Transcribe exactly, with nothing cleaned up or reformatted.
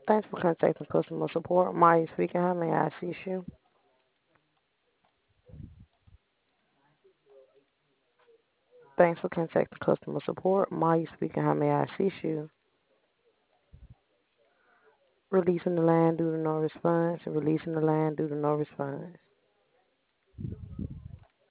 Thanks for contacting customer support. Maya speaking. How may I assist you? Thanks for contacting customer support. Maya speaking. How may I assist you? Releasing the line due to no response. Releasing the line due to no response.